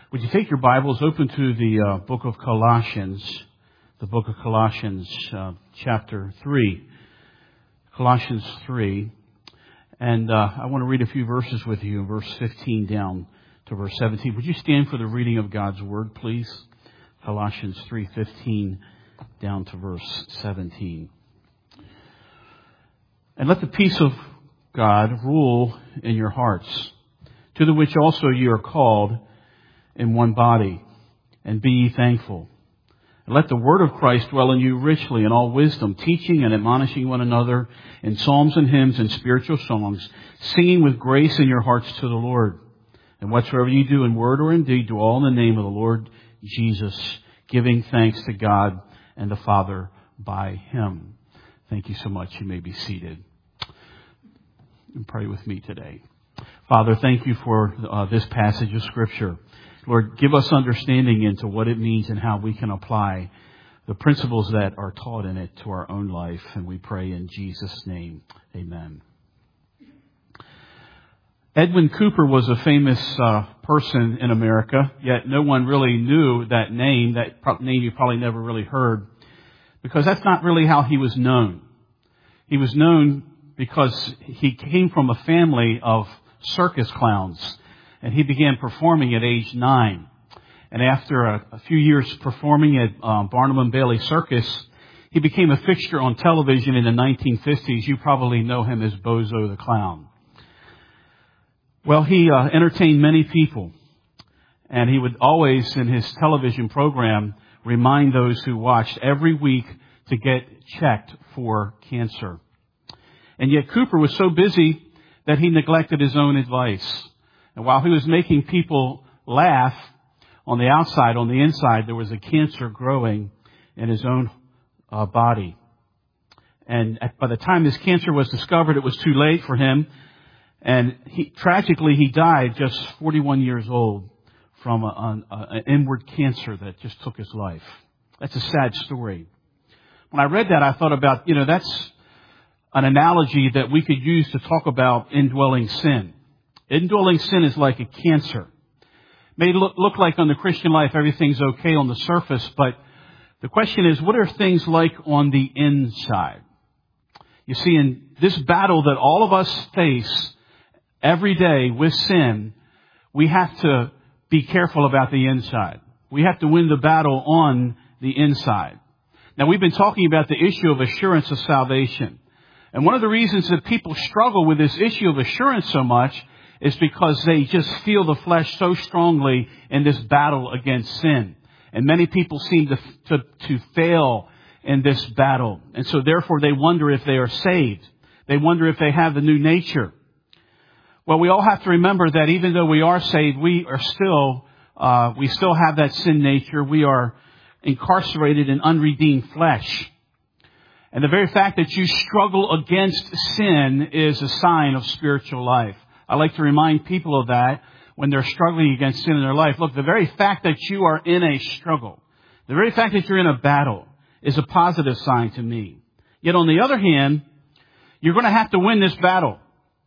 Would you take your Bibles, open to the book of Colossians, chapter 3. Colossians 3. And I want to read a few verses with you, verse 15 down to verse 17. Would you stand for the reading of God's Word, please? Colossians 3:15 down to verse 17. And let the peace of God rule in your hearts, to the which also you are called in one body, and be ye thankful. And let the word of Christ dwell in you richly in all wisdom, teaching and admonishing one another in psalms and hymns and spiritual songs, singing with grace in your hearts to the Lord. And whatsoever you do in word or in deed, do all in the name of the Lord Jesus, giving thanks to God and the Father by Him. Thank you so much. You may be seated. And pray with me today. Father, thank you for this passage of Scripture. Lord, give us understanding into what it means and how we can apply the principles that are taught in it to our own life. And we pray in Jesus' name. Amen. Edwin Cooper was a famous person in America, yet no one really knew that name. That name you probably never really heard, because that's not really how he was known. He was known because he came from a family of circus clowns. And he began performing at age 9. And after a few years performing at Barnum and Bailey Circus, he became a fixture on television in the 1950s. You probably know him as Bozo the Clown. Well, he entertained many people. And he would always, in his television program, remind those who watched every week to get checked for cancer. And yet Cooper was so busy that he neglected his own advice. And while he was making people laugh on the outside, on the inside, there was a cancer growing in his own body. And by the time this cancer was discovered, it was too late for him. And tragically, he died just 41 years old from an inward cancer that just took his life. That's a sad story. When I read that, I thought about, that's an analogy that we could use to talk about indwelling sin. Indwelling sin is like a cancer. It may look like on the Christian life everything's okay on the surface, but the question is, what are things like on the inside? You see, in this battle that all of us face every day with sin, we have to be careful about the inside. We have to win the battle on the inside. Now, we've been talking about the issue of assurance of salvation. And one of the reasons that people struggle with this issue of assurance so much is because they just feel the flesh so strongly in this battle against sin. And many people seem to fail in this battle. And so therefore they wonder if they are saved. They wonder if they have the new nature. Well, we all have to remember that even though we are saved, we still have that sin nature. We are incarcerated in unredeemed flesh. And the very fact that you struggle against sin is a sign of spiritual life. I like to remind people of that when they're struggling against sin in their life. Look, the very fact that you are in a struggle, the very fact that you're in a battle is a positive sign to me. Yet on the other hand, you're going to have to win this battle.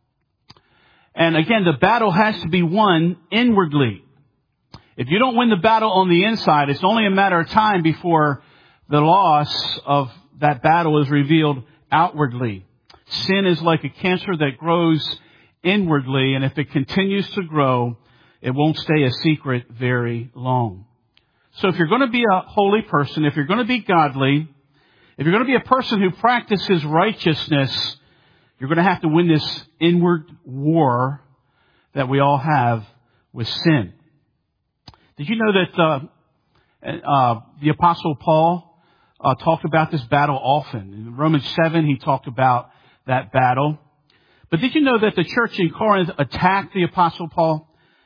And again, the battle has to be won inwardly. If you don't win the battle on the inside, it's only a matter of time before the loss of that battle is revealed outwardly. Sin is like a cancer that grows inwardly, and if it continues to grow, it won't stay a secret very long. So if you're going to be a holy person, if you're going to be godly, if you're going to be a person who practices righteousness, you're going to have to win this inward war that we all have with sin. Did you know that the Apostle Paul talked about this battle often? In Romans 7, he talked about that battle. But did you know that the church in Corinth attacked the Apostle Paul?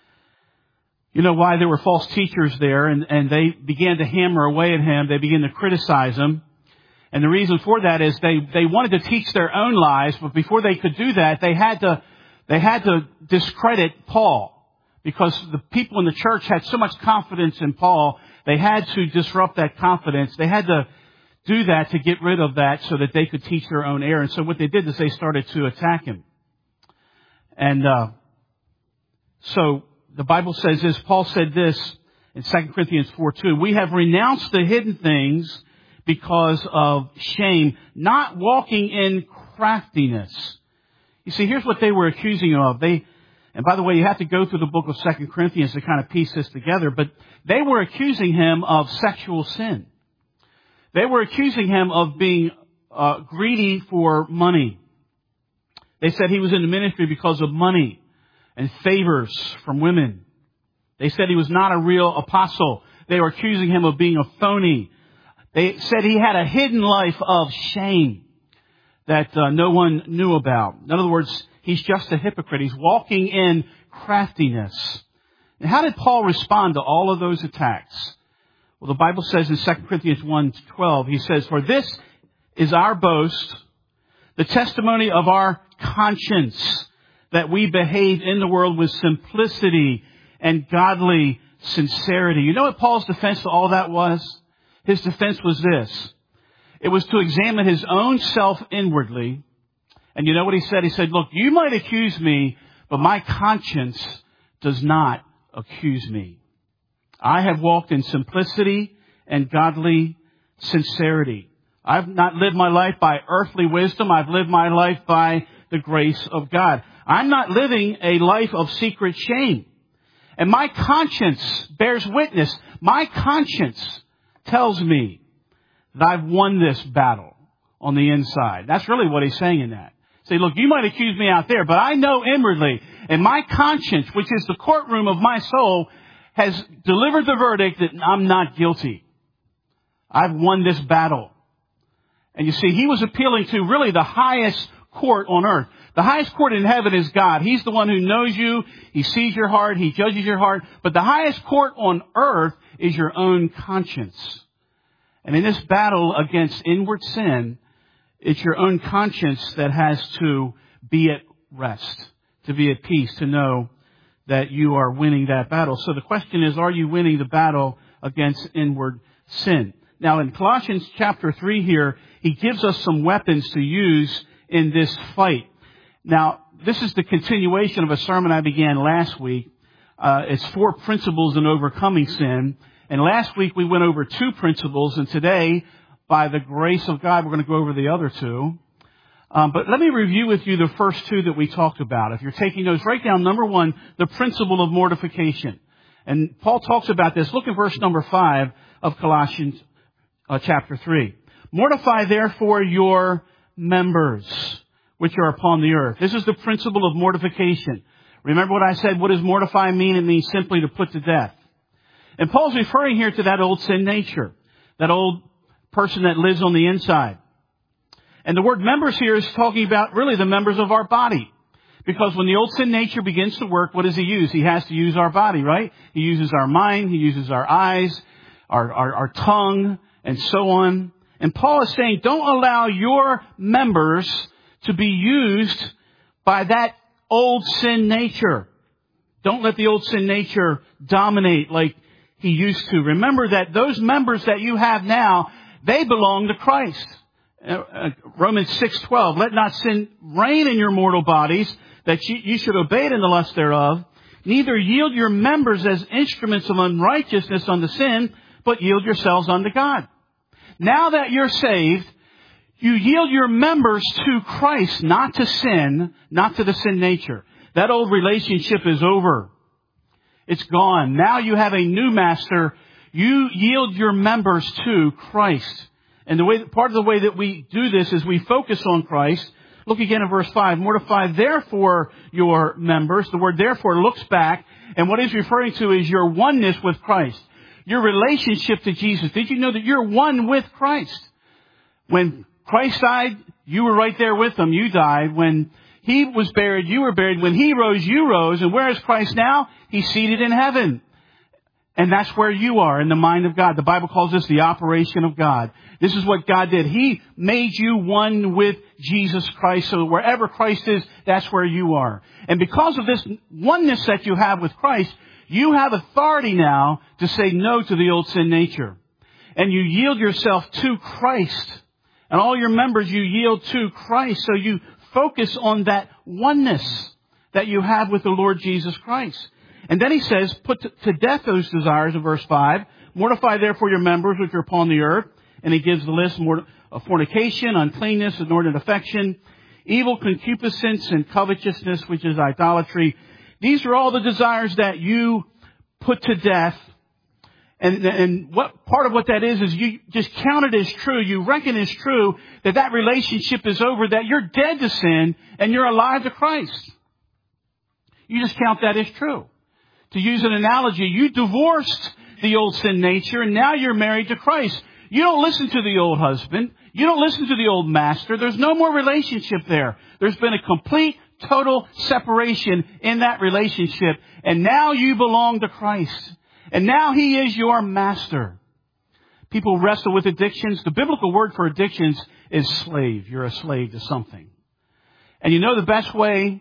You know why? There were false teachers there, and they began to hammer away at him. They began to criticize him. And the reason for that is they wanted to teach their own lies, but before they could do that, they had to discredit Paul. Because the people in the church had so much confidence in Paul, they had to disrupt that confidence. They had to do that to get rid of that so that they could teach their own error. And so what they did is they started to attack him. And so the Bible says this, Paul said this in 2 Corinthians 4:2. We have renounced the hidden things because of shame, not walking in craftiness. You see, here's what they were accusing him of. And by the way, you have to go through the book of 2 Corinthians to kind of piece this together, but they were accusing him of sexual sin. They were accusing him of being greedy for money. They said he was in the ministry because of money and favors from women. They said he was not a real apostle. They were accusing him of being a phony. They said he had a hidden life of shame that no one knew about. In other words, he's just a hypocrite. He's walking in craftiness. And how did Paul respond to all of those attacks? Well, the Bible says in 2 Corinthians 1:12, he says, "For this is our boast, the testimony of our conscience, that we behave in the world with simplicity and godly sincerity." You know what Paul's defense to all that was? His defense was this. It was to examine his own self inwardly. And you know what he said? He said, look, you might accuse me, but my conscience does not accuse me. I have walked in simplicity and godly sincerity. I've not lived my life by earthly wisdom. I've lived my life by the grace of God. I'm not living a life of secret shame. And my conscience bears witness. My conscience tells me that I've won this battle on the inside. That's really what he's saying in that. Say, look, you might accuse me out there, but I know inwardly, and my conscience, which is the courtroom of my soul, has delivered the verdict that I'm not guilty. I've won this battle. And you see, he was appealing to really the highest court on earth. The highest court in heaven is God. He's the one who knows you. He sees your heart. He judges your heart. But the highest court on earth is your own conscience. And in this battle against inward sin, it's your own conscience that has to be at rest, to be at peace, to know that you are winning that battle. So the question is, are you winning the battle against inward sin? Now in Colossians chapter 3 here, he gives us some weapons to use in this fight. Now, this is the continuation of a sermon I began last week. It's 4 principles in overcoming sin. And last week we went over 2 principles, and today, by the grace of God, we're going to go over the other 2. But let me review with you the first 2 that we talked about. If you're taking notes, write down number 1, the principle of mortification. And Paul talks about this. Look at verse number 5 of Colossians chapter 3. Mortify therefore your members, which are upon the earth. This is the principle of mortification. Remember what I said? What does mortify mean? It means simply to put to death. And Paul's referring here to that old sin nature, that old person that lives on the inside. And the word members here is talking about really the members of our body. Because when the old sin nature begins to work, what does he use? He has to use our body, right? He uses our mind, he uses our eyes, our tongue, and so on. And Paul is saying, don't allow your members to be used by that old sin nature. Don't let the old sin nature dominate like he used to. Remember that those members that you have now, they belong to Christ. Romans 6:12, let not sin reign in your mortal bodies, that you should obey it in the lust thereof. Neither yield your members as instruments of unrighteousness unto sin, but yield yourselves unto God. Now that you're saved, you yield your members to Christ, not to sin, not to the sin nature. That old relationship is over. It's gone. Now you have a new master. You yield your members to Christ. And part of the way that we do this is we focus on Christ. Look again at verse 5. Mortify therefore your members. The word therefore looks back. And what he's referring to is your oneness with Christ. Your relationship to Jesus. Did you know that you're one with Christ? When Christ died, you were right there with him. You died. When he was buried, you were buried. When he rose, you rose. And where is Christ now? He's seated in heaven. And that's where you are, in the mind of God. The Bible calls this the operation of God. This is what God did. He made you one with Jesus Christ. So wherever Christ is, that's where you are. And because of this oneness that you have with Christ, you have authority now to say no to the old sin nature. And you yield yourself to Christ. And all your members you yield to Christ. So you focus on that oneness that you have with the Lord Jesus Christ. And then he says, put to death those desires in verse 5. Mortify therefore your members which are upon the earth. And he gives the list of fornication, uncleanness, inordinate affection, evil concupiscence, and covetousness, which is idolatry. These are all the desires that you put to death. And what part of what that is you just count it as true. You reckon as true that relationship is over, that you're dead to sin and you're alive to Christ. You just count that as true. To use an analogy, you divorced the old sin nature and now you're married to Christ. You don't listen to the old husband. You don't listen to the old master. There's no more relationship there. There's been a complete, total separation in that relationship. And now you belong to Christ. And now He is your master. People wrestle with addictions. The biblical word for addictions is slave. You're a slave to something. And you know the best way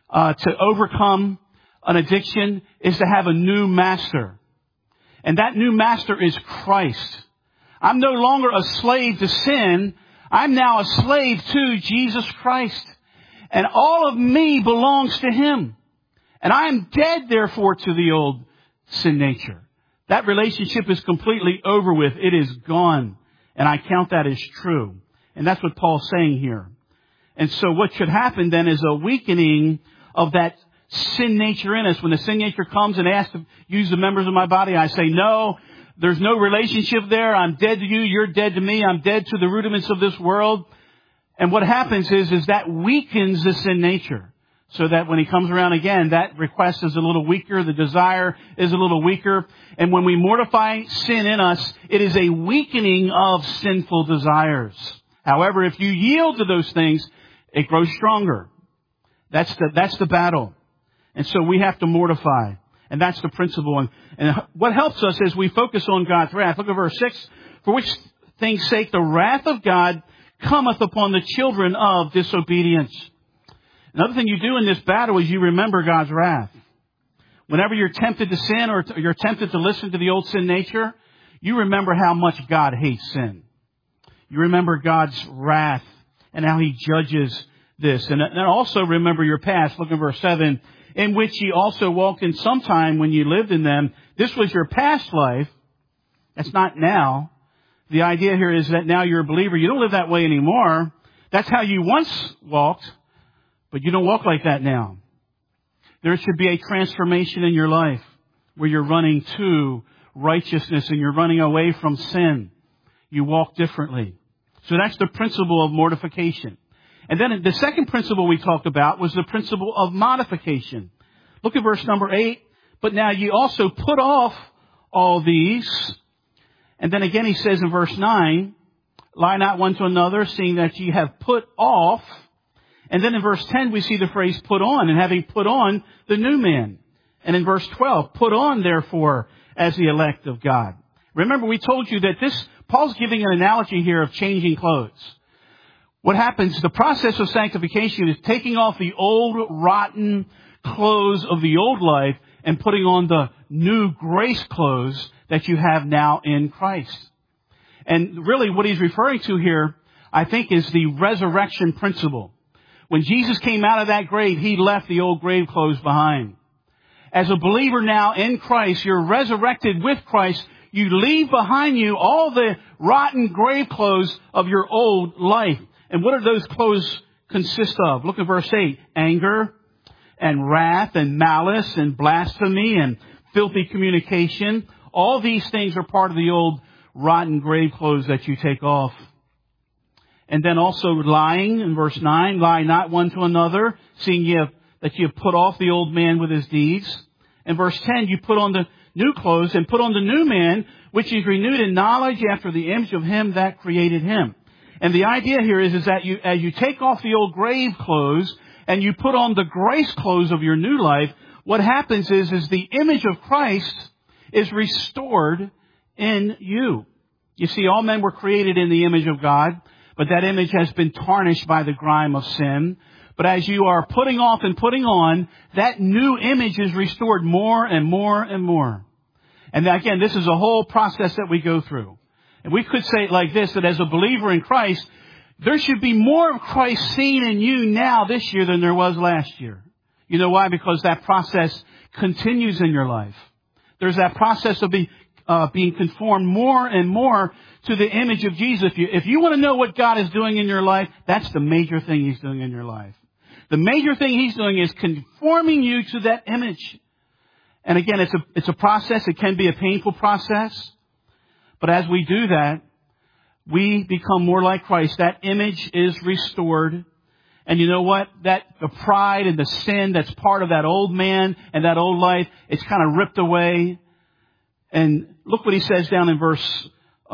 to overcome an addiction is to have a new master. And that new master is Christ. I'm no longer a slave to sin. I'm now a slave to Jesus Christ. And all of me belongs to Him. And I am dead, therefore, to the old sin nature. That relationship is completely over with. It is gone. And I count that as true. And that's what Paul's saying here. And so what should happen then is a weakening of that sin nature in us. When the sin nature comes and asks to use the members of my body, I say, no, there's no relationship there. I'm dead to you. You're dead to me. I'm dead to the rudiments of this world. And what happens is that weakens the sin nature. So that when He comes around again, that request is a little weaker. The desire is a little weaker. And when we mortify sin in us, it is a weakening of sinful desires. However, if you yield to those things, it grows stronger. That's the battle. And so we have to mortify. And that's the principle. And what helps us is we focus on God's wrath. Look at verse 6. For which things sake the wrath of God cometh upon the children of disobedience. Another thing you do in this battle is you remember God's wrath. Whenever you're tempted to sin or you're tempted to listen to the old sin nature, you remember how much God hates sin. You remember God's wrath and how He judges this. And also remember your past. Look at verse 7. In which ye also walked in some time when you lived in them. This was your past life. That's not now. The idea here is that now you're a believer. You don't live that way anymore. That's how you once walked. But you don't walk like that now. There should be a transformation in your life where you're running to righteousness and you're running away from sin. You walk differently. So that's the principle of mortification. And then the second principle we talked about was the principle of modification. Look at verse number 8. But now ye also put off all these. And then again He says in verse 9, lie not one to another, seeing that ye have put off. And then in verse 10 we see the phrase put on, and having put on the new man. And in verse 12, put on therefore as the elect of God. Remember, we told you that Paul's giving an analogy here of changing clothes. What happens, the process of sanctification is taking off the old rotten clothes of the old life and putting on the new grace clothes that you have now in Christ. And really what he's referring to here, I think, is the resurrection principle. When Jesus came out of that grave, He left the old grave clothes behind. As a believer now in Christ, you're resurrected with Christ. You leave behind you all the rotten grave clothes of your old life. And what do those clothes consist of? Look at verse 8. Anger and wrath and malice and blasphemy and filthy communication. All these things are part of the old rotten grave clothes that you take off. And then also lying in verse 9. Lie not one to another, seeing that you have put off the old man with his deeds. In verse 10, you put on the new clothes and put on the new man, which is renewed in knowledge after the image of Him that created him. And the idea here is that as you take off the old grave clothes and you put on the grace clothes of your new life, what happens is the image of Christ is restored in you. You see, all men were created in the image of God, but that image has been tarnished by the grime of sin. But as you are putting off and putting on, that new image is restored more and more and more. And again, this is a whole process that we go through. And we could say it like this, that as a believer in Christ, there should be more of Christ seen in you now this year than there was last year. You know why? Because that process continues in your life. There's that process of being conformed more and more to the image of Jesus. If you want to know what God is doing in your life, that's the major thing He's doing in your life. The major thing He's doing is conforming you to that image. And again, it's a process. It can be a painful process. But as we do that, we become more like Christ. That image is restored. And you know what? The pride and the sin that's part of that old man and that old life, it's kind of ripped away. And look what he says down in verse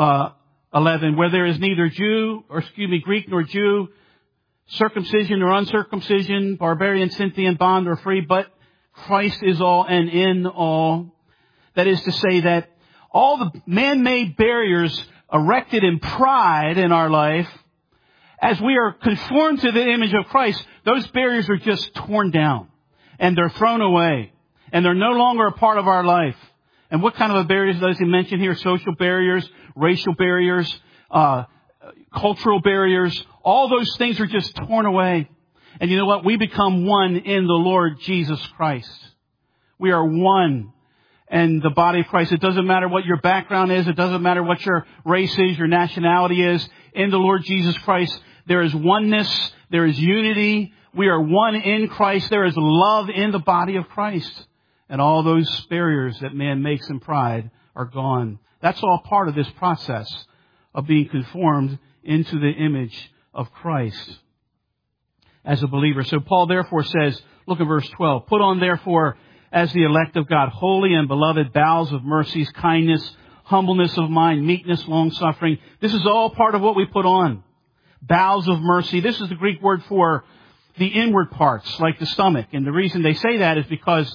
11. Where there is neither Greek nor Jew, circumcision or uncircumcision, barbarian, Scythian, bond or free, but Christ is all and in all. That is to say that all the man-made barriers erected in pride in our life, as we are conformed to the image of Christ, those barriers are just torn down and they're thrown away and they're no longer a part of our life. And what kind of barriers does he mention here? Social barriers, racial barriers, cultural barriers. All those things are just torn away. And you know what? We become one in the Lord Jesus Christ. We are one in the body of Christ. It doesn't matter what your background is. It doesn't matter what your race is, your nationality is. In the Lord Jesus Christ, there is oneness. There is unity. We are one in Christ. There is love in the body of Christ. And all those barriers that man makes in pride are gone. That's all part of this process of being conformed into the image of Christ as a believer. So Paul therefore says, look at verse 12, put on therefore as the elect of God, holy and beloved, bowels of mercies, kindness, humbleness of mind, meekness, long-suffering. This is all part of what we put on. Bowels of mercy. This is the Greek word for the inward parts, like the stomach. And the reason they say that is because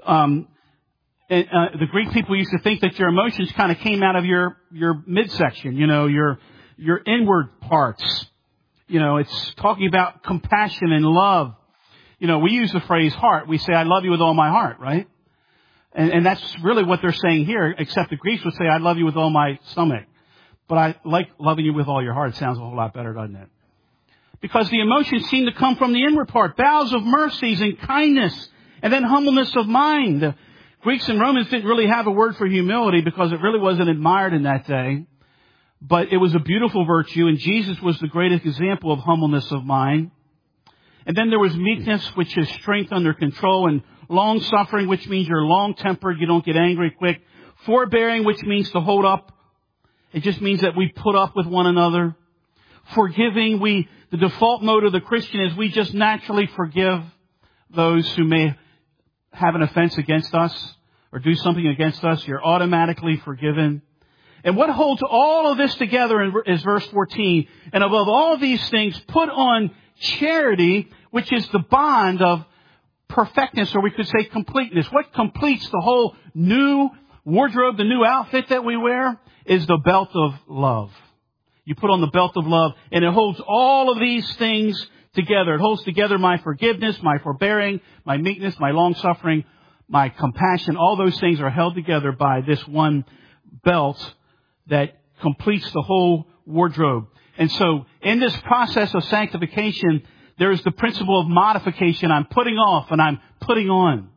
the Greek people used to think that your emotions kind of came out of your midsection, your inward parts. It's talking about compassion and love. We use the phrase heart. We say, I love you with all my heart, right? And that's really what they're saying here, except the Greeks would say, I love you with all my stomach. But I like loving you with all your heart. It sounds a whole lot better, doesn't it? Because the emotions seem to come from the inward part. Bowels of mercies and kindness, and then humbleness of mind. The Greeks and Romans didn't really have a word for humility because it really wasn't admired in that day. But it was a beautiful virtue, and Jesus was the greatest example of humbleness of mind. And then there was meekness, which is strength under control, and long-suffering, which means you're long-tempered, you don't get angry quick. Forbearing, which means to hold up. It just means that we put up with one another. Forgiving, the default mode of the Christian is we just naturally forgive those who may have an offense against us or do something against us. You're automatically forgiven. And what holds all of this together is verse 14. And above all of these things, put on charity, which is the bond of perfectness, or we could say completeness. What completes the whole new wardrobe, the new outfit that we wear, is the belt of love. You put on the belt of love, and it holds all of these things together. It holds together my forgiveness, my forbearing, my meekness, my long-suffering, my compassion. All those things are held together by this one belt that completes the whole wardrobe. And so in this process of sanctification, there is the principle of modification. I'm putting off and I'm putting on.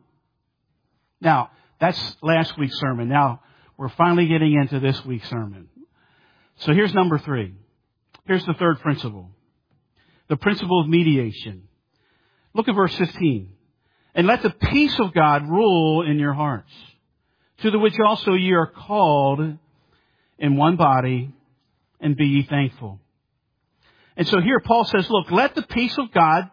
Now, that's last week's sermon. Now, we're finally getting into this week's sermon. So here's number 3. Here's the third principle. The principle of mediation. Look at verse 15. And let the peace of God rule in your hearts, to the which also ye are called in one body, and be ye thankful. And so here Paul says, look, let the peace of God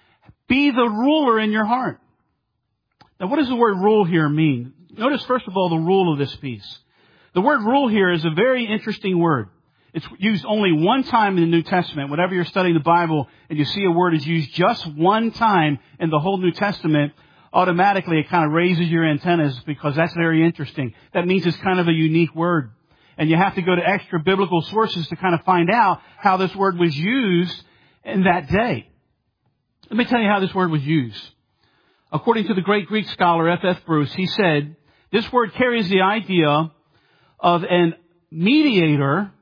be the ruler in your heart. Now, what does the word rule here mean? Notice, first of all, the rule of this peace. The word rule here is a very interesting word. It's used only one time in the New Testament. Whenever you're studying the Bible and you see a word is used just one time in the whole New Testament, automatically it kind of raises your antennas because that's very interesting. That means it's kind of a unique word. And you have to go to extra biblical sources to kind of find out how this word was used in that day. Let me tell you how this word was used. According to the great Greek scholar F.F. Bruce, he said, this word carries the idea of an mediator,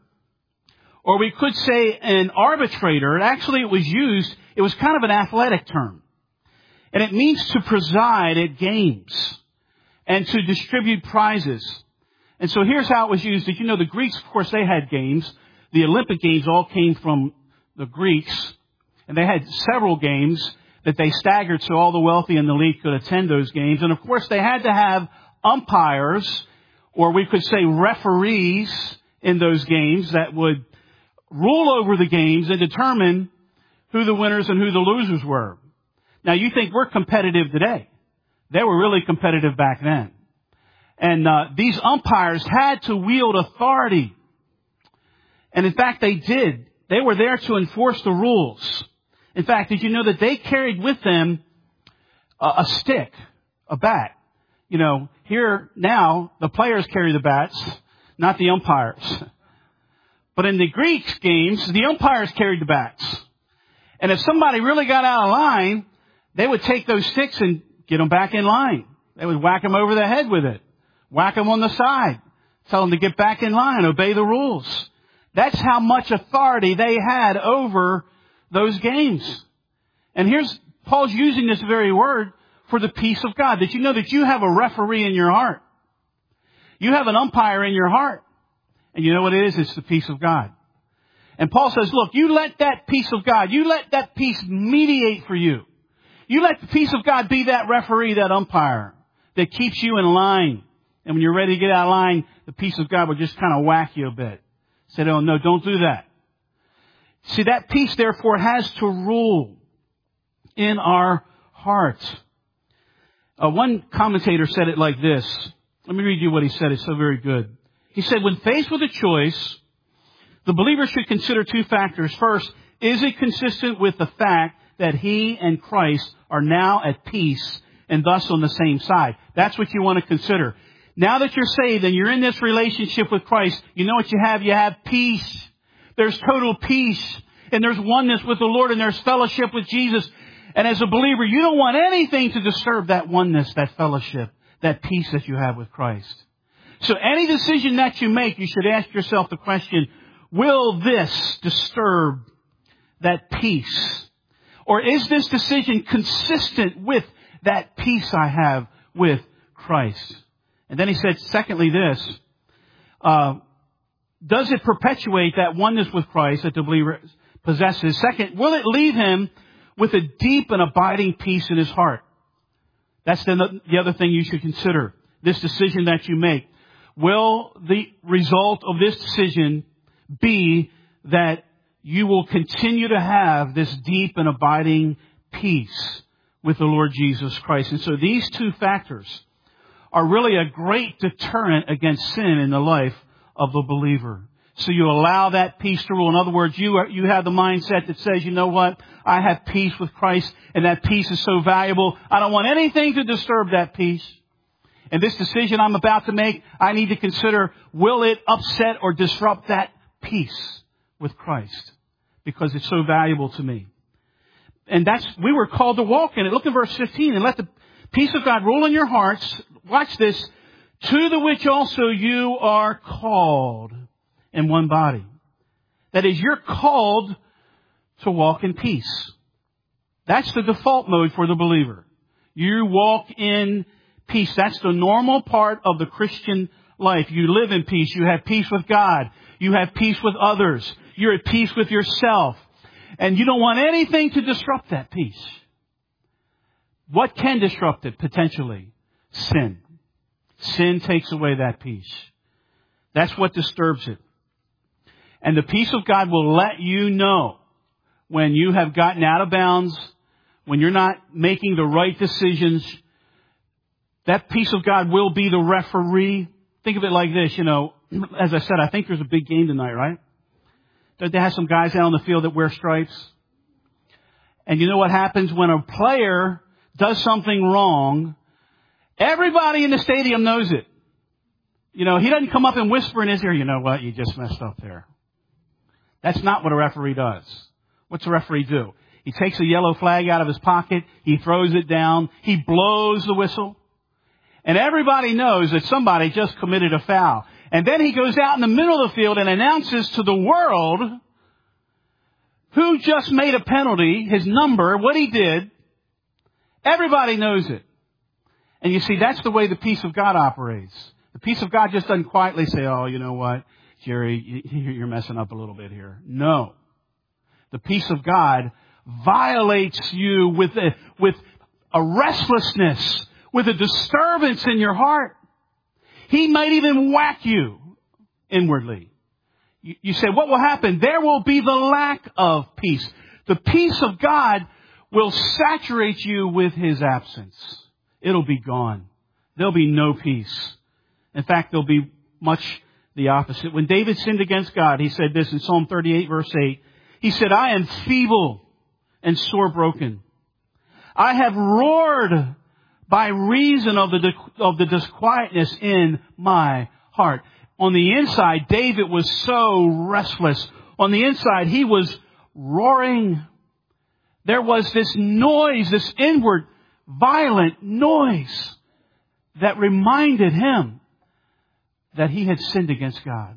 or we could say an arbitrator. Actually, it was kind of an athletic term. And it means to preside at games and to distribute prizes. And so here's how it was used. Did you know the Greeks, of course, they had games. The Olympic Games all came from the Greeks. And they had several games that they staggered so all the wealthy and the elite could attend those games. And of course, they had to have umpires, or we could say referees, in those games that would rule over the games and determine who the winners and who the losers were. Now, you think we're competitive today. They were really competitive back then. And these umpires had to wield authority. And in fact, they did. They were there to enforce the rules. In fact, did you know that they carried with them a stick, a bat? You know, here now, the players carry the bats, not the umpires. But in the Greeks games, the umpires carried the bats. And if somebody really got out of line, they would take those sticks and get them back in line. They would whack them over the head with it. Whack them on the side. Tell them to get back in line, obey the rules. That's how much authority they had over those games. And here's, Paul's using this very word for the peace of God. Did you know that you have a referee in your heart? You have an umpire in your heart. And you know what it is? It's the peace of God. And Paul says, look, you let that peace of God, you let that peace mediate for you. You let the peace of God be that referee, that umpire that keeps you in line. And when you're ready to get out of line, the peace of God will just kind of whack you a bit. Say, oh no, don't do that. See, that peace therefore has to rule in our hearts. One commentator said it like this. Let me read you what he said. It's so very good. He said, when faced with a choice, the believer should consider two factors. First, is it consistent with the fact that he and Christ are now at peace and thus on the same side? That's what you want to consider. Now that you're saved and you're in this relationship with Christ, you know what you have? You have peace. There's total peace. And there's oneness with the Lord and there's fellowship with Jesus. And as a believer, you don't want anything to disturb that oneness, that fellowship, that peace that you have with Christ. So any decision that you make, you should ask yourself the question, will this disturb that peace? Or is this decision consistent with that peace I have with Christ? And then he said, secondly, this, does it perpetuate that oneness with Christ that the believer possesses? Second, will it leave him with a deep and abiding peace in his heart? That's the other thing you should consider. This decision that you make. Will the result of this decision be that you will continue to have this deep and abiding peace with the Lord Jesus Christ? And so these two factors are really a great deterrent against sin in the life of the believer. So you allow that peace to rule. In other words, you have the mindset that says, you know what? I have peace with Christ and that peace is so valuable. I don't want anything to disturb that peace. And this decision I'm about to make, I need to consider, will it upset or disrupt that peace with Christ? Because it's so valuable to me. And we were called to walk in it. Look at verse 15. And let the peace of God rule in your hearts. Watch this. To the which also you are called in one body. That is, you're called to walk in peace. That's the default mode for the believer. You walk in peace. That's the normal part of the Christian life. You live in peace. You have peace with God. You have peace with others. You're at peace with yourself. And you don't want anything to disrupt that peace. What can disrupt it potentially? Sin. Sin takes away that peace. That's what disturbs it. And the peace of God will let you know when you have gotten out of bounds, when you're not making the right decisions. That peace of God will be the referee. Think of it like this, as I said, I think there's a big game tonight, right? Don't they have some guys out on the field that wear stripes? And you know what happens when a player does something wrong? Everybody in the stadium knows it. He doesn't come up and whisper in his ear, you know what, you just messed up there. That's not what a referee does. What's a referee do? He takes a yellow flag out of his pocket. He throws it down. He blows the whistle. And everybody knows that somebody just committed a foul. And then he goes out in the middle of the field and announces to the world who just made a penalty, his number, what he did. Everybody knows it. And you see, that's the way the peace of God operates. The peace of God just doesn't quietly say, oh, you know what, Jerry, you're messing up a little bit here. No. The peace of God violates you with a restlessness, with a disturbance in your heart. He might even whack you inwardly. You say, what will happen? There will be the lack of peace. The peace of God will saturate you with His absence. It'll be gone. There'll be no peace. In fact, there'll be much the opposite. When David sinned against God, he said this in Psalm 38, verse 8. He said, I am feeble and sore broken. I have roared by reason of the disquietness in my heart. On the inside, David was so restless. On the inside, he was roaring. There was this noise, this inward, violent noise that reminded him that he had sinned against God.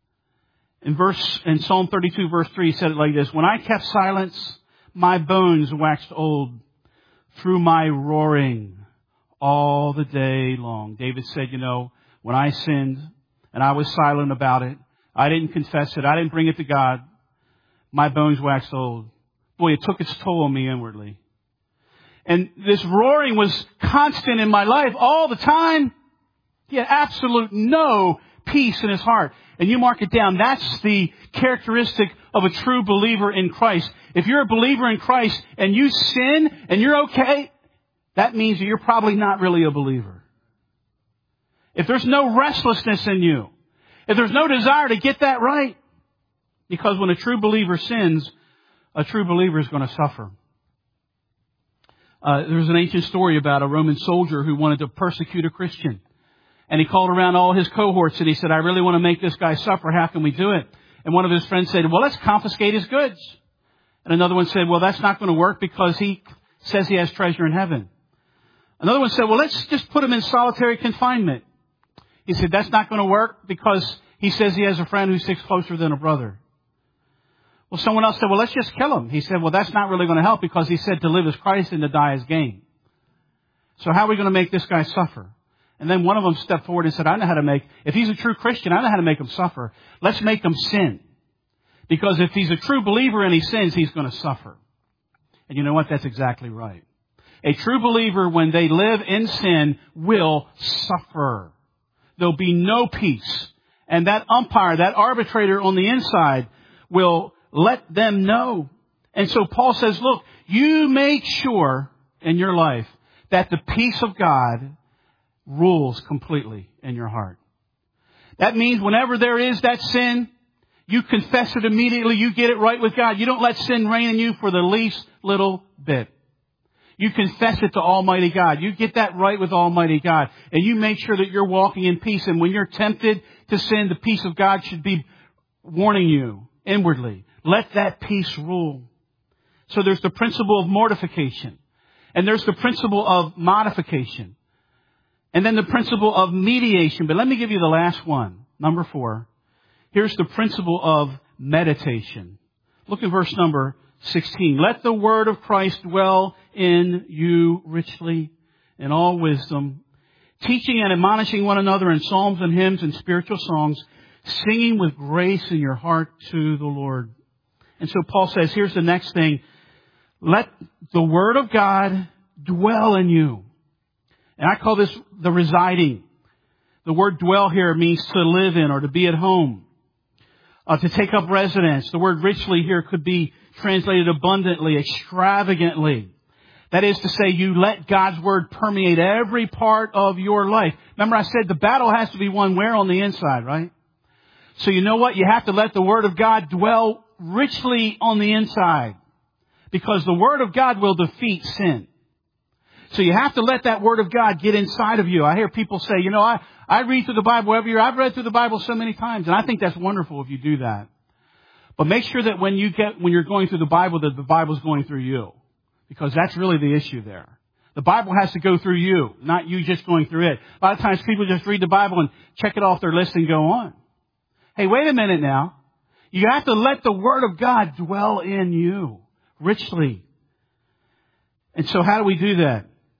In Psalm 32, verse 3, he said it like this, when I kept silence, my bones waxed old through my roaring all the day long. David said, when I sinned and I was silent about it, I didn't confess it, I didn't bring it to God, my bones waxed old. Boy, it took its toll on me inwardly. And this roaring was constant in my life all the time. He had absolute no peace in his heart. And you mark it down. That's the characteristic of a true believer in Christ. If you're a believer in Christ and you sin and you're okay, that means that you're probably not really a believer. If there's no restlessness in you, if there's no desire to get that right, because when a true believer sins, a true believer is going to suffer. There's an ancient story about a Roman soldier who wanted to persecute a Christian. And he called around all his cohorts and he said, I really want to make this guy suffer. How can we do it? And one of his friends said, well, let's confiscate his goods. And another one said, well, that's not going to work because he says he has treasure in heaven. Another one said, well, let's just put him in solitary confinement. He said, that's not going to work because he says he has a friend who sticks closer than a brother. Well, someone else said, well, let's just kill him. He said, well, that's not really going to help because he said to live as Christ and to die as gain. So how are we going to make this guy suffer? And then one of them stepped forward and said, if he's a true Christian, I know how to make him suffer. Let's make him sin. Because if he's a true believer and he sins, he's going to suffer. And you know what? That's exactly right. A true believer, when they live in sin, will suffer. There'll be no peace. And that umpire, that arbitrator on the inside will let them know. And so Paul says, look, you make sure in your life that the peace of God rules completely in your heart. That means whenever there is that sin, you confess it immediately. You get it right with God. You don't let sin reign in you for the least little bit. You confess it to Almighty God. You get that right with Almighty God. And you make sure that you're walking in peace. And when you're tempted to sin, the peace of God should be warning you inwardly. Let that peace rule. So there's the principle of mortification. And there's the principle of modification. And then the principle of mediation. But let me give you the last one. Number 4. Here's the principle of meditation. Look at verse number 16. Let the word of Christ dwell in you richly in all wisdom, teaching and admonishing one another in psalms and hymns and spiritual songs, singing with grace in your heart to the Lord. And so Paul says, here's the next thing. Let the word of God dwell in you. And I call this the residing. The word dwell here means to live in or to be at home. To take up residence. The word richly here could be translated abundantly, extravagantly. That is to say, you let God's word permeate every part of your life. Remember I said the battle has to be won where? On the inside, right? So you know what? You have to let the word of God dwell richly on the inside. Because the word of God will defeat sin. So you have to let that word of God get inside of you. I hear people say, I read through the Bible every year. I've read through the Bible so many times. And I think that's wonderful if you do that. But make sure that when you're going through the Bible, that the Bible's going through you. Because that's really the issue there. The Bible has to go through you, not you just going through it. A lot of times people just read the Bible and check it off their list and go on. Hey, wait a minute now. You have to let the Word of God dwell in you richly. And so how do we do that?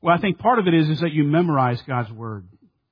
Well, I think part of it is that you memorize God's Word.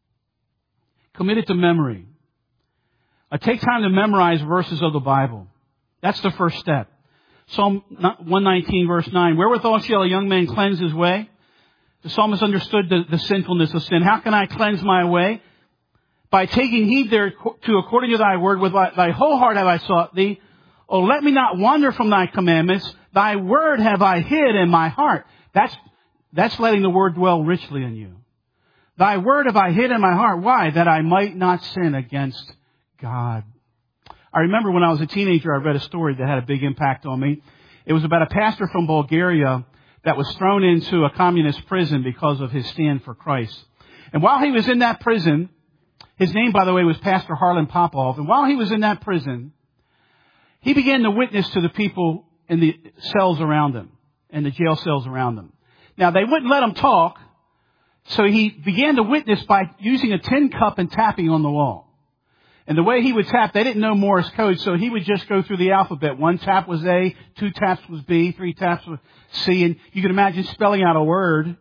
Commit it to memory. Take time to memorize verses of the Bible. That's the first step. Psalm 119 verse 9, wherewithal shall a young man cleanse his way? The psalmist understood the sinfulness of sin. How can I cleanse my way? By taking heed thereto according to thy word, with thy whole heart have I sought thee. Oh, let me not wander from thy commandments. Thy word have I hid in my heart. That's letting the word dwell richly in you. Thy word have I hid in my heart. Why? That I might not sin against God. I remember when I was a teenager, I read a story that had a big impact on me. It was about a pastor from Bulgaria that was thrown into a communist prison because of his stand for Christ. And while he was in that prison, his name, by the way, was Pastor Harlan Popov. And while he was in that prison, he began to witness to the people in the cells around him, in the jail cells around him. Now, they wouldn't let him talk, so he began to witness by using a tin cup and tapping on the wall. And the way he would tap, they didn't know Morse code, so he would just go through the alphabet. 1 tap was A, 2 taps was B, 3 taps was C, and you can imagine spelling out a word.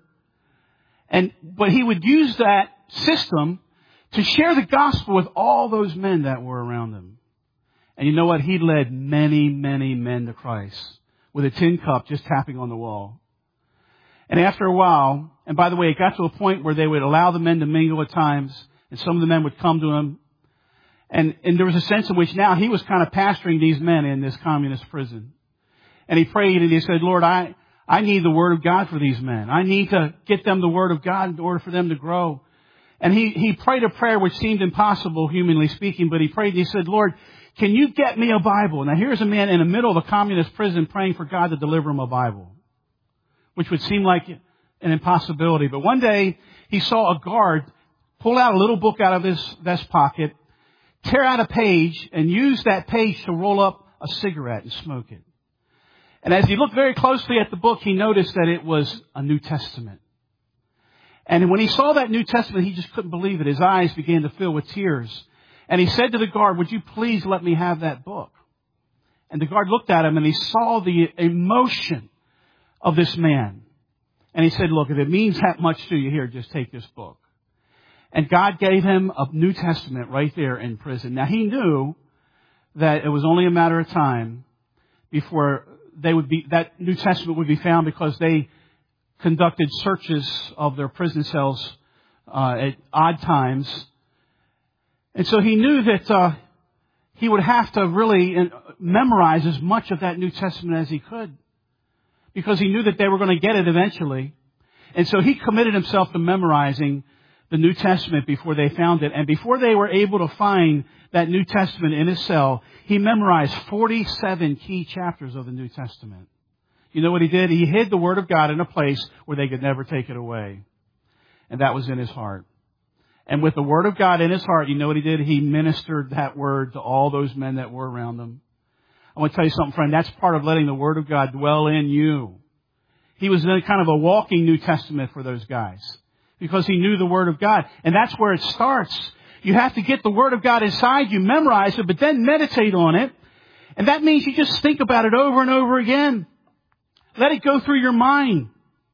But he would use that system to share the gospel with all those men that were around him. And you know what? He led many, many men to Christ with a tin cup just tapping on the wall. And after a while, and by the way, it got to a point where they would allow the men to mingle at times, and some of the men would come to him. And there was a sense in which now he was kind of pastoring these men in this communist prison. And he prayed and he said, Lord, I need the Word of God for these men. I need to get them the Word of God in order for them to grow. And he prayed a prayer which seemed impossible, humanly speaking, but he prayed and he said, Lord, can you get me a Bible? Now here's a man in the middle of a communist prison praying for God to deliver him a Bible, which would seem like an impossibility. But one day he saw a guard pull out a little book out of his vest pocket, tear out a page, and use that page to roll up a cigarette and smoke it. And as he looked very closely at the book, he noticed that it was a New Testament. And when he saw that New Testament, he just couldn't believe it. His eyes began to fill with tears. And he said to the guard, would you please let me have that book? And the guard looked at him and he saw the emotion of this man. And he said, look, if it means that much to you, here, just take this book. And God gave him a New Testament right there in prison. Now he knew that it was only a matter of time before that New Testament would be found, because they conducted searches of their prison cells at odd times. And so he knew that he would have to really memorize as much of that New Testament as he could, because he knew that they were going to get it eventually. And so he committed himself to memorizing the New Testament before they found it. And before they were able to find that New Testament in his cell, he memorized 47 key chapters of the New Testament. You know what he did? He hid the Word of God in a place where they could never take it away. And that was in his heart. And with the Word of God in his heart, you know what he did? He ministered that Word to all those men that were around him. I want to tell you something, friend. That's part of letting the Word of God dwell in you. He was kind of a walking New Testament for those guys, because he knew the Word of God. And that's where it starts. You have to get the Word of God inside you, memorize it, but then meditate on it. And that means you just think about it over and over again. Let it go through your mind.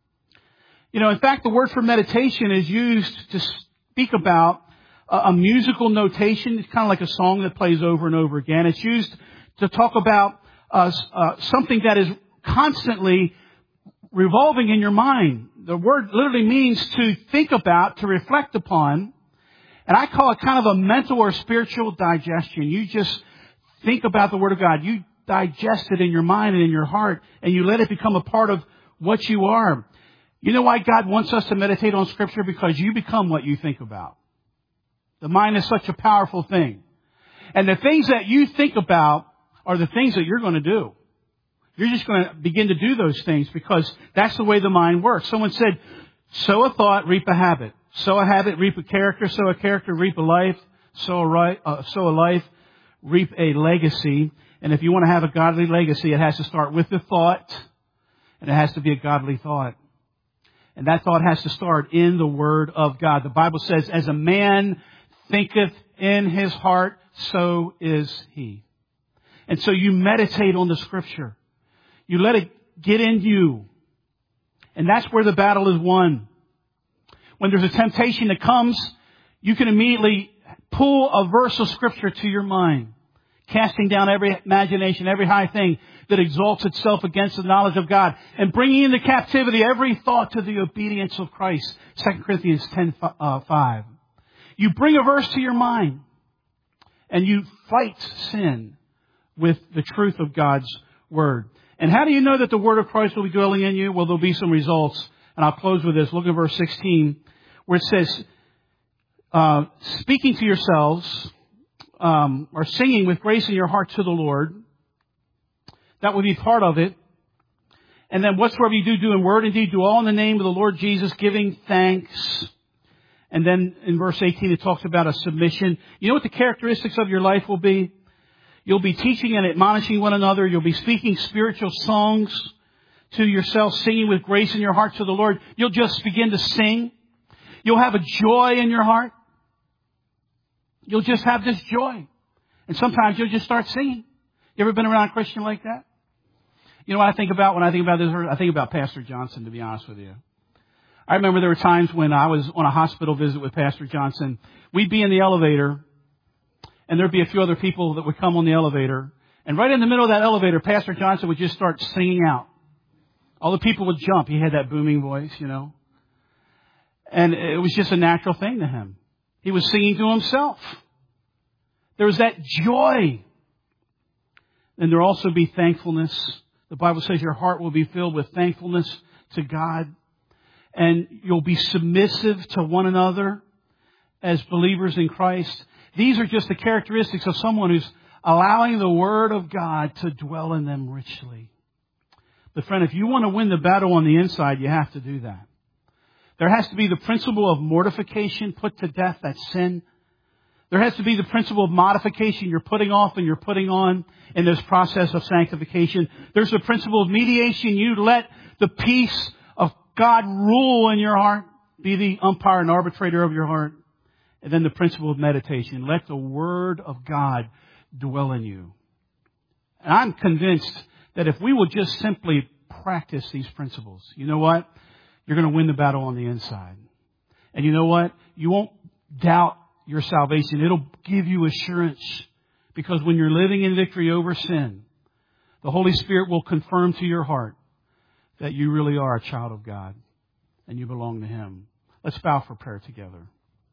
You know, in fact, the word for meditation is used to speak about a musical notation. It's kind of like a song that plays over and over again. It's used to talk about something that is constantly revolving in your mind. The word literally means to think about, to reflect upon. And I call it kind of a mental or spiritual digestion. You just think about the Word of God. You digest it in your mind and in your heart, and you let it become a part of what you are. You know why God wants us to meditate on Scripture? Because you become what you think about. The mind is such a powerful thing. And the things that you think about are the things that you're going to do. You're just going to begin to do those things, because that's the way the mind works. Someone said, sow a thought, reap a habit. Sow a habit, reap a character. Sow a character, reap a life. Sow a life, reap a legacy. And if you want to have a godly legacy, it has to start with the thought, and it has to be a godly thought. And that thought has to start in the Word of God. The Bible says, as a man thinketh in his heart, so is he. And so you meditate on the Scripture. You let it get in you. And that's where the battle is won. When there's a temptation that comes, you can immediately pull a verse of Scripture to your mind, casting down every imagination, every high thing that exalts itself against the knowledge of God, and bringing into captivity every thought to the obedience of Christ. 2 Corinthians 10:5. You bring a verse to your mind, and you fight sin with the truth of God's Word. And how do you know that the Word of Christ will be dwelling in you? Well, there'll be some results. And I'll close with this. Look at verse 16, where it says, speaking to yourselves, or singing with grace in your heart to the Lord. That would be part of it. And then whatsoever you do in word and deed, do all in the name of the Lord Jesus, giving thanks. And then in verse 18, it talks about a submission. You know what the characteristics of your life will be? You'll be teaching and admonishing one another. You'll be speaking spiritual songs to yourself, singing with grace in your heart to the Lord. You'll just begin to sing. You'll have a joy in your heart. You'll just have this joy. And sometimes you'll just start singing. You ever been around a Christian like that? You know what I think about when I think about this? I think about Pastor Johnson, to be honest with you. I remember there were times when I was on a hospital visit with Pastor Johnson. We'd be in the elevator, and there'd be a few other people that would come on the elevator. And right in the middle of that elevator, Pastor Johnson would just start singing out. All the people would jump. He had that booming voice, you know. And it was just a natural thing to him. He was singing to himself. There was that joy. And there'll also be thankfulness. The Bible says your heart will be filled with thankfulness to God. And you'll be submissive to one another as believers in Christ. These are just the characteristics of someone who's allowing the Word of God to dwell in them richly. But friend, if you want to win the battle on the inside, you have to do that. There has to be the principle of mortification, put to death, that's sin. There has to be the principle of modification, you're putting off and you're putting on in this process of sanctification. There's the principle of mediation, you let the peace of God rule in your heart, be the umpire and arbitrator of your heart. And then the principle of meditation, let the Word of God dwell in you. And I'm convinced that if we will just simply practice these principles, you know what? You're going to win the battle on the inside. And you know what? You won't doubt your salvation. It'll give you assurance. Because when you're living in victory over sin, the Holy Spirit will confirm to your heart that you really are a child of God and you belong to Him. Let's bow for prayer together.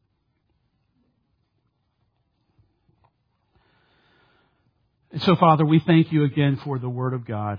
And so, Father, we thank you again for the Word of God.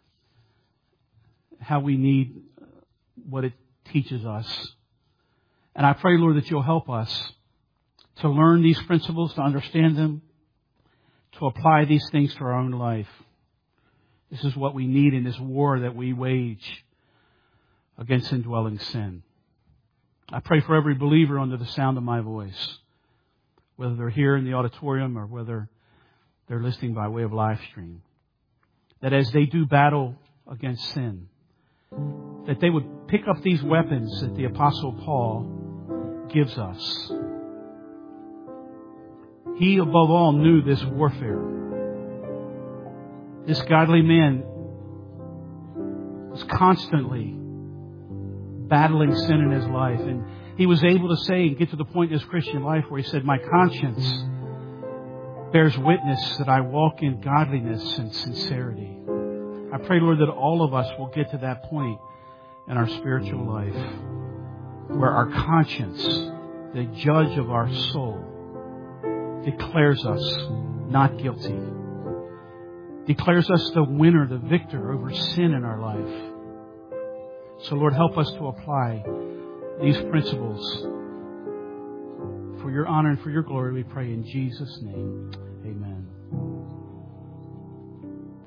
How we need what it teaches us. And I pray, Lord, that you'll help us to learn these principles, to understand them, to apply these things to our own life. This is what we need in this war that we wage against indwelling sin. I pray for every believer under the sound of my voice, whether they're here in the auditorium or whether they're listening by way of live stream, that as they do battle against sin, that they would pick up these weapons that the Apostle Paul gives us. He, above all, knew this warfare. This godly man was constantly battling sin in his life. And he was able to say and get to the point in his Christian life where he said, my conscience bears witness that I walk in godliness and sincerity. I pray, Lord, that all of us will get to that point in our spiritual life where our conscience, the judge of our soul, declares us not guilty. Declares us the winner, the victor over sin in our life. So, Lord, help us to apply these principles for your honor and for your glory, we pray in Jesus' name. Amen.